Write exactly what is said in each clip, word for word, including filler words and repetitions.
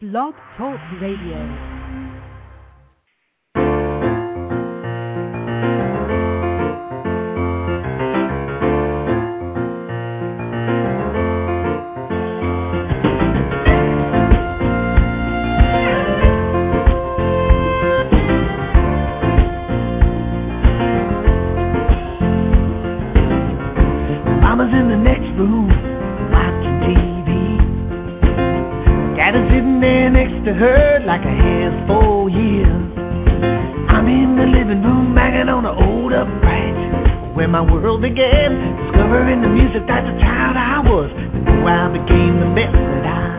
Blog Talk Radio. Her like a has for years. I'm in the living room banging on an old upright where my world began, discovering the music. That's the child I was before I became the mess that I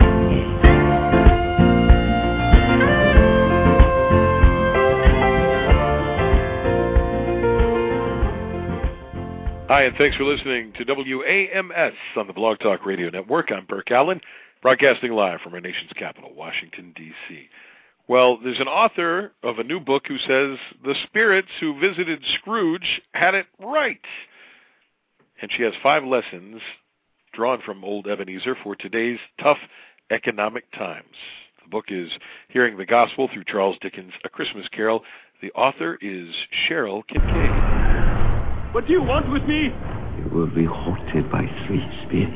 am. Hi, and thanks for listening to W A M S on the Blog Talk Radio Network. I'm Burke Allen, broadcasting live from our nation's capital, Washington, D C Well, there's an author of a new book who says the spirits who visited Scrooge had it right. And she has five lessons drawn from old Ebenezer for today's tough economic times. The book is Hearing the Gospel through Charles Dickens' A Christmas Carol. The author is Cheryl Kincaid. What do you want with me? You will be haunted by three spirits.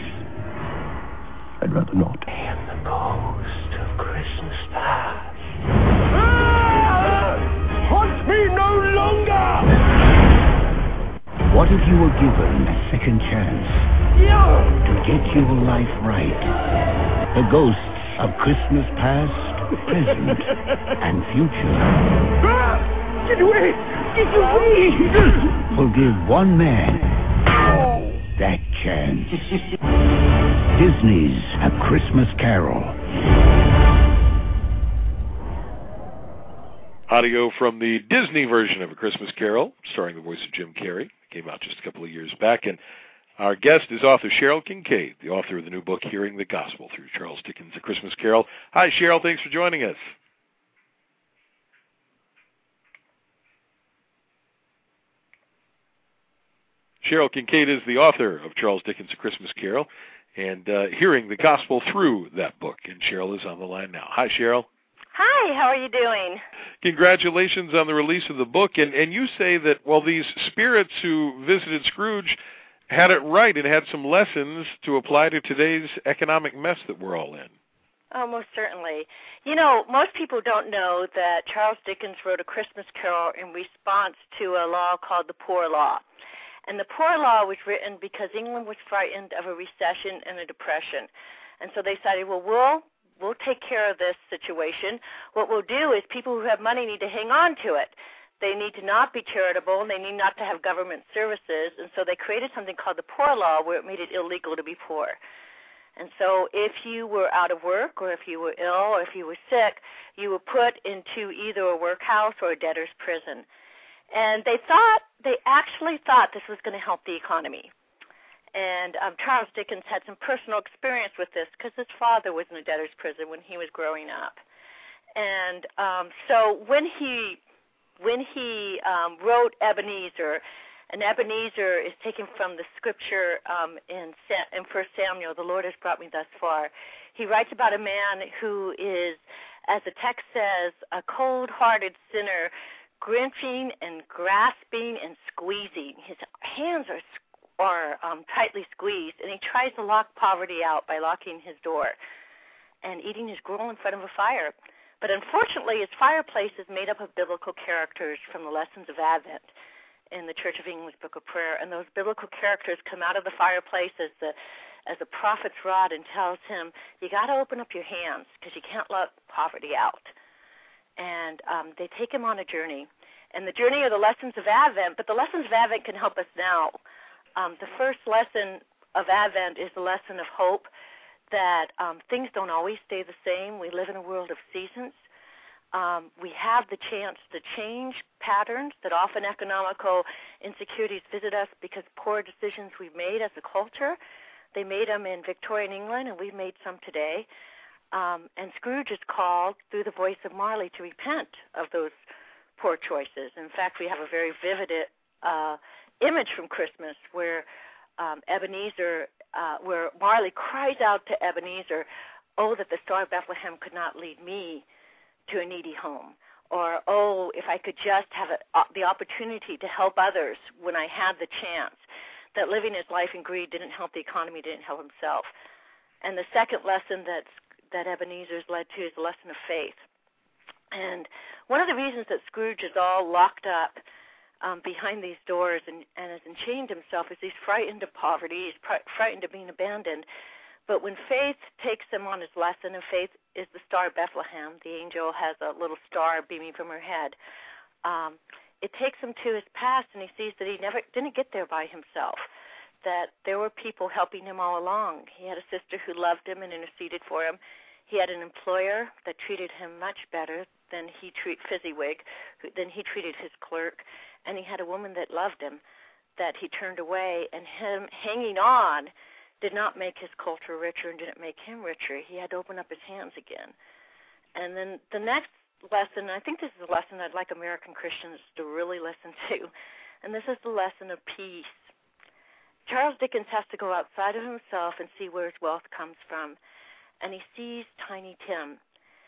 I'd rather not. I am the ghost of Christmas past. Ah! Haunt me no longer! What if you were given a second chance Yeah! to get your life right? The ghosts of Christmas past, present, and future. Ah! Get away! Get away! Will give one man that chance. Disney's A Christmas Carol. Audio from the Disney version of A Christmas Carol, starring the voice of Jim Carrey. Came out just a couple of years back. And our guest is author Cheryl Kincaid, the author of the new book, Hearing the Gospel through Charles Dickens' A Christmas Carol. Hi, Cheryl. Thanks for joining us. Cheryl Kincaid is the author of Charles Dickens' A Christmas Carol and uh, Hearing the Gospel through that book. And Cheryl is on the line now. Hi, Cheryl. Hi, how are you doing? Congratulations on the release of the book. And, and you say that, well, these spirits who visited Scrooge had it right and had some lessons to apply to today's economic mess that we're all in. Oh, most certainly. You know, most people don't know that Charles Dickens wrote A Christmas Carol in response to a law called the Poor Law. And the Poor Law was written because England was frightened of a recession and a depression. And so they decided, well, we'll we'll take care of this situation. What we'll do is people who have money need to hang on to it. They need to not be charitable, and they need not to have government services. And so they created something called the Poor Law, where it made it illegal to be poor. And so if you were out of work, or if you were ill, or if you were sick, you were put into either a workhouse or a debtor's prison. And they thought, they actually thought this was going to help the economy. And um, Charles Dickens had some personal experience with this because his father was in a debtor's prison when he was growing up. And um, so when he when he um, wrote Ebenezer, and Ebenezer is taken from the scripture um, in, Sa- in First Samuel, the Lord has brought me thus far. He writes about a man who is, as the text says, a cold-hearted sinner, grinching and grasping and squeezing. His hands are are um, tightly squeezed, and he tries to lock poverty out by locking his door and eating his gruel in front of a fire. But unfortunately, his fireplace is made up of biblical characters from the Lessons of Advent in the Church of England's Book of Prayer, and those biblical characters come out of the fireplace as the as the prophet's rod and tells him, you got to open up your hands because you can't lock poverty out. And um, they take him on a journey. And the journey are the lessons of Advent, but the lessons of Advent can help us now. Um, the first lesson of Advent is the lesson of hope, that um, things don't always stay the same. We live in a world of seasons. Um, we have the chance to change patterns that often economical insecurities visit us because poor decisions we've made as a culture. They made them in Victorian England, and we've made some today. Um, and Scrooge is called, through the voice of Marley, to repent of those poor choices. In fact, we have a very vivid uh, image from Christmas where um, Ebenezer, uh, where Marley cries out to Ebenezer, oh, that the Star of Bethlehem could not lead me to a needy home. Or, oh, if I could just have a, uh, the opportunity to help others when I had the chance, that living his life in greed didn't help the economy, didn't help himself. And the second lesson that's, that Ebenezer's led to is the lesson of faith. And one of the reasons that Scrooge is all locked up um, behind these doors and, and has enchained himself is he's frightened of poverty, he's pr- frightened of being abandoned. But when faith takes him on his lesson, and faith is the Star of Bethlehem, the angel has a little star beaming from her head, um, it takes him to his past, and he sees that he never didn't get there by himself, that there were people helping him all along. He had a sister who loved him and interceded for him. He had an employer that treated him much better than he treat Fezziwig, who, than he treated his clerk, and he had a woman that loved him that he turned away, and him hanging on did not make his culture richer and didn't make him richer. He had to open up his hands again. And then the next lesson, I think this is a lesson I'd like American Christians to really listen to, and this is the lesson of peace. Charles Dickens has to go outside of himself and see where his wealth comes from, and he sees Tiny Tim.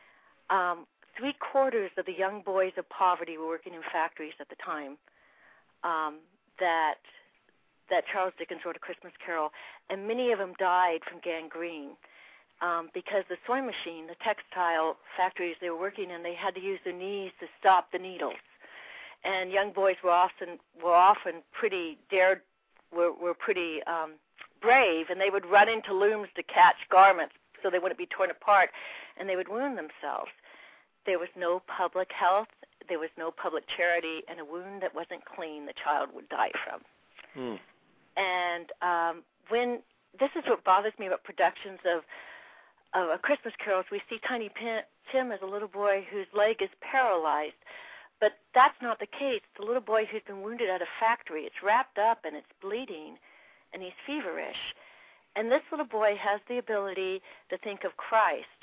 Um, three quarters of the young boys of poverty were working in factories at the time um, that that Charles Dickens wrote A Christmas Carol, and many of them died from gangrene um, because the sewing machine, the textile factories they were working in, they had to use their knees to stop the needles. And young boys were often were often pretty dared, were, were pretty um, brave, and they would run into looms to catch garments so they wouldn't be torn apart, and they would wound themselves. There was no public health, there was no public charity, and a wound that wasn't clean, the child would die from. Mm. And um, when this is what bothers me about productions of, of A Christmas Carol, we see Tiny Tim as a little boy whose leg is paralyzed, but that's not the case. The little boy who's been wounded at a factory, it's wrapped up and it's bleeding, and he's feverish. And this little boy has the ability to think of Christ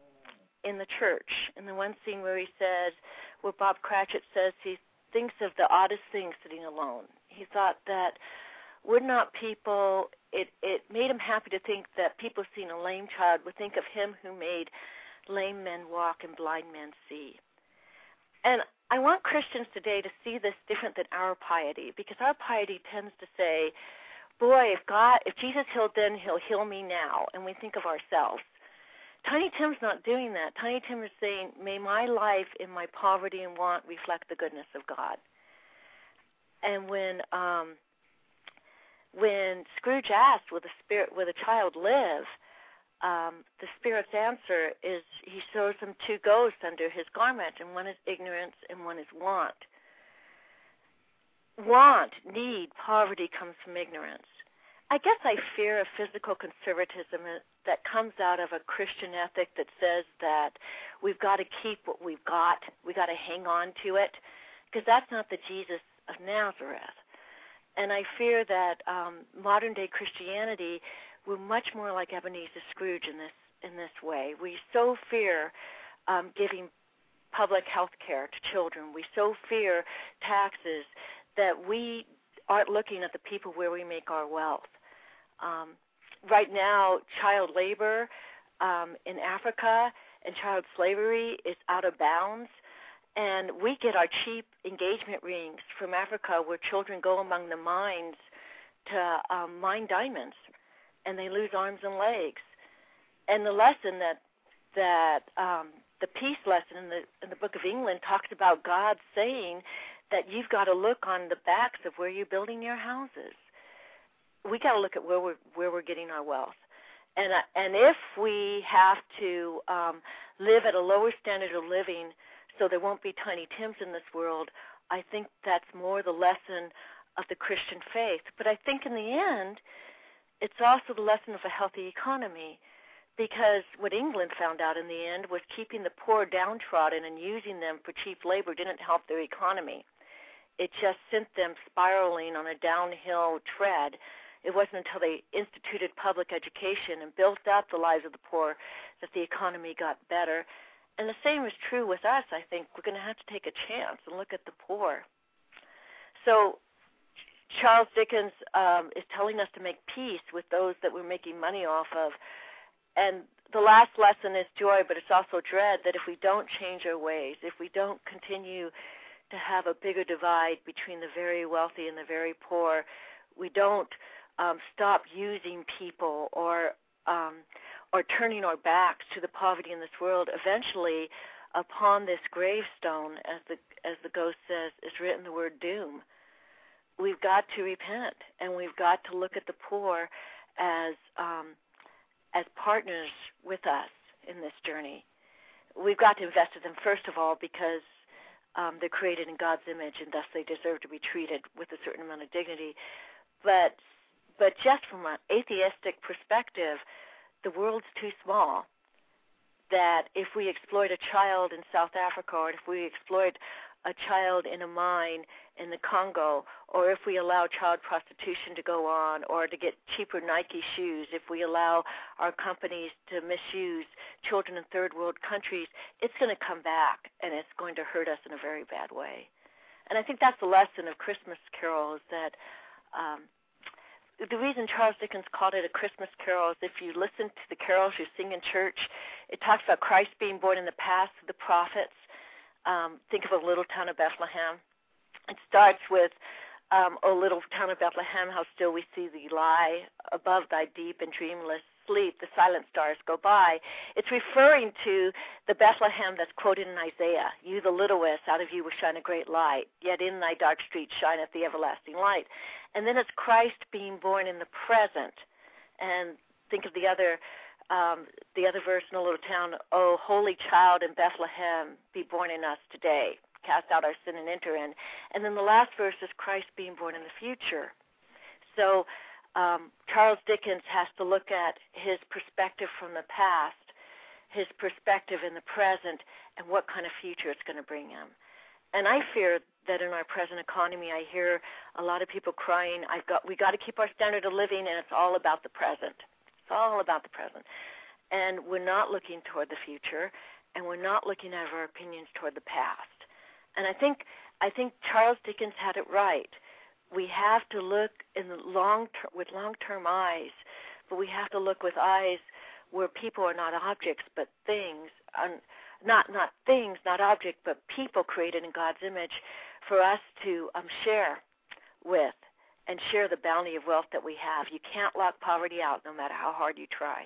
in the church. In the one scene where he says, where Bob Cratchit says he thinks of the oddest thing sitting alone. He thought that would not people, it, it made him happy to think that people seeing a lame child would think of him who made lame men walk and blind men see. And I want Christians today to see this different than our piety, because our piety tends to say, boy, if God, if Jesus healed then, he'll heal me now, and we think of ourselves. Tiny Tim's not doing that. Tiny Tim is saying, may my life in my poverty and want reflect the goodness of God. And when um, when Scrooge asked, will the spirit, will the child live, um, the Spirit's answer is he shows him two ghosts under his garment, and one is ignorance and one is want. Want, need, poverty comes from ignorance. I guess I fear a physical conservatism that comes out of a Christian ethic that says that we've got to keep what we've got, we've got to hang on to it, because that's not the Jesus of Nazareth. And I fear that um, modern-day Christianity, we're much more like Ebenezer Scrooge in this in this way. We so fear um, giving public health care to children. We so fear taxes that we aren't looking at the people where we make our wealth. Um, right now, child labor um, in Africa and child slavery is out of bounds. And we get our cheap engagement rings from Africa where children go among the mines to um, mine diamonds, and they lose arms and legs. And the lesson that that um, the peace lesson in the in the Book of England talks about God saying that you've got to look on the backs of where you're building your houses. We got to look at where we're where we're getting our wealth, and uh, and if we have to um, live at a lower standard of living, so there won't be Tiny Tims in this world, I think that's more the lesson of the Christian faith. But I think in the end, it's also the lesson of a healthy economy, because what England found out in the end was keeping the poor downtrodden and using them for cheap labor didn't help their economy. It just sent them spiraling on a downhill tread. It wasn't until they instituted public education and built up the lives of the poor that the economy got better. And the same is true with us. I think we're going to have to take a chance and look at the poor. So Charles Dickens um, is telling us to make peace with those that we're making money off of. And the last lesson is joy, but it's also dread, that if we don't change our ways, if we don't continue to have a bigger divide between the very wealthy and the very poor, we don't um, stop using people or um, or turning our backs to the poverty in this world, eventually upon this gravestone, as the as the ghost says, is written the word doom. We've got to repent, and we've got to look at the poor as um, as partners with us in this journey. We've got to invest in them, first of all, because um, they're created in God's image, and thus they deserve to be treated with a certain amount of dignity. But but just from an atheistic perspective, the world's too small. That if we exploit a child in South Africa, or if we exploit a child in a mine in the Congo, or if we allow child prostitution to go on, or to get cheaper Nike shoes, if we allow our companies to misuse children in third world countries, it's going to come back, and it's going to hurt us in a very bad way. And I think that's the lesson of Christmas Carol, is that um, the reason Charles Dickens called it a Christmas Carol is if you listen to the carols you sing in church, it talks about Christ being born in the past through the prophets. Um, think of a little town of Bethlehem. It starts with, um, O little town of Bethlehem, how still we see thee lie. Above thy deep and dreamless sleep, the silent stars go by. It's referring to the Bethlehem that's quoted in Isaiah. You, the littlest, out of you will shine a great light, yet in thy dark streets shineth the everlasting light. And then it's Christ being born in the present. And think of the other um, the other verse in a little town, O holy child in Bethlehem, be born in us today. Cast out our sin and enter in. And then the last verse is Christ being born in the future. So um, Charles Dickens has to look at his perspective from the past, his perspective in the present, and what kind of future it's going to bring him. And I fear that in our present economy, I hear a lot of people crying, I've got, we got to keep our standard of living, and it's all about the present. It's all about the present. And we're not looking toward the future, and we're not looking at our opinions toward the past. And I think I think Charles Dickens had it right. We have to look in the long ter- with long-term eyes, but we have to look with eyes where people are not objects but things, um, not not things, not objects, but people created in God's image for us to um, share with and share the bounty of wealth that we have. You can't lock poverty out no matter how hard you try.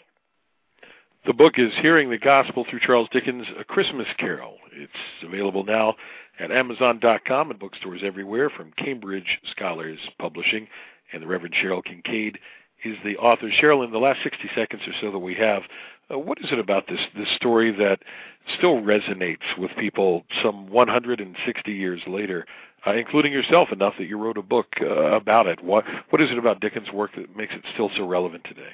The book is Hearing the Gospel Through Charles Dickens, A Christmas Carol. It's available now at Amazon dot com and bookstores everywhere from Cambridge Scholars Publishing, and the Reverend Cheryl Kincaid is the author. Cheryl, in the last sixty seconds or so that we have, uh, what is it about this, this story that still resonates with people some one hundred sixty years later, uh, including yourself, enough that you wrote a book uh, about it? What, what is it about Dickens' work that makes it still so relevant today?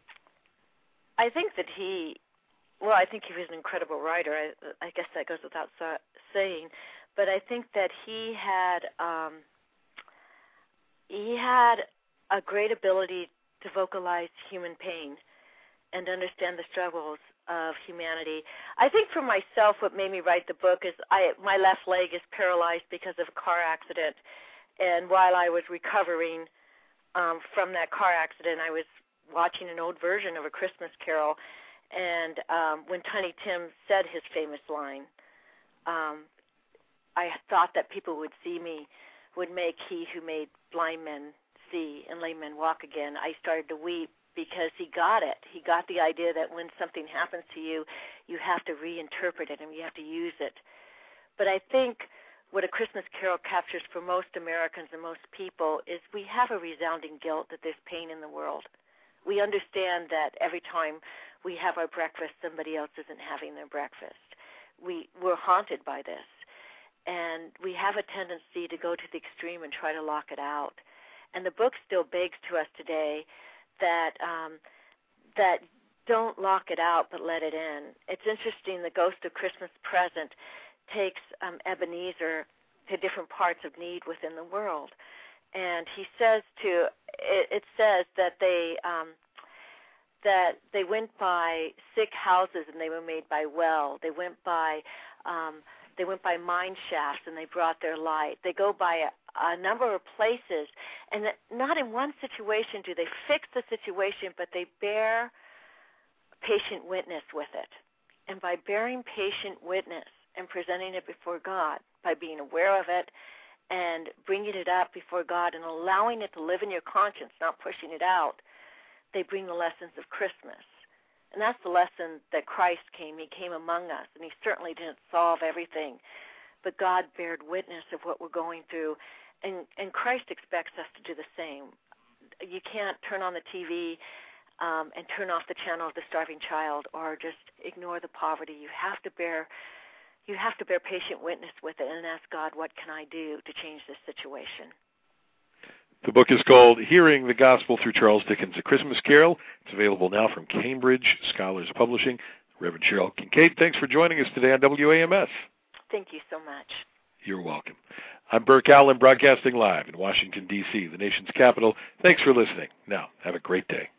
I think that he, well, I think he was an incredible writer. I, I guess that goes without sa- saying. But I think that he had um, he had a great ability to vocalize human pain and understand the struggles of humanity. I think for myself, what made me write the book is I my left leg is paralyzed because of a car accident, and while I was recovering um, from that car accident, I was watching an old version of A Christmas Carol, and um, when Tiny Tim said his famous line, um, I thought that people would see me, would make he who made blind men see and lame men walk again. I started to weep because he got it. He got the idea that when something happens to you, you have to reinterpret it and you have to use it. But I think what A Christmas Carol captures for most Americans and most people is we have a resounding guilt that there's pain in the world. We understand that every time we have our breakfast, somebody else isn't having their breakfast. We, we're haunted by this. And we have a tendency to go to the extreme and try to lock it out. And the book still begs to us today that um, that don't lock it out, but let it in. It's interesting, the Ghost of Christmas Present takes um, Ebenezer to different parts of need within the world. And he says to, it, it says that they um, that they went by sick houses and they were made by well. They went by um, they went by mine shafts and they brought their light. They go by a, a number of places, and that not in one situation do they fix the situation, but they bear patient witness with it. And by bearing patient witness and presenting it before God, by being aware of it and bringing it up before God and allowing it to live in your conscience, not pushing it out, they bring the lessons of Christmas. And that's the lesson that Christ came. He came among us, and he certainly didn't solve everything. But God bared witness of what we're going through, and, and Christ expects us to do the same. You can't turn on the T V um, and turn off the channel of the starving child or just ignore the poverty. You have to bear you have to bear patient witness with it and ask God, what can I do to change this situation? The book is called Hearing the Gospel Through Charles Dickens, A Christmas Carol. It's available now from Cambridge Scholars Publishing. Reverend Cheryl Kincaid, thanks for joining us today on W A M S. Thank you so much. You're welcome. I'm Burke Allen, broadcasting live in Washington, D C, the nation's capital. Thanks for listening. Now, have a great day.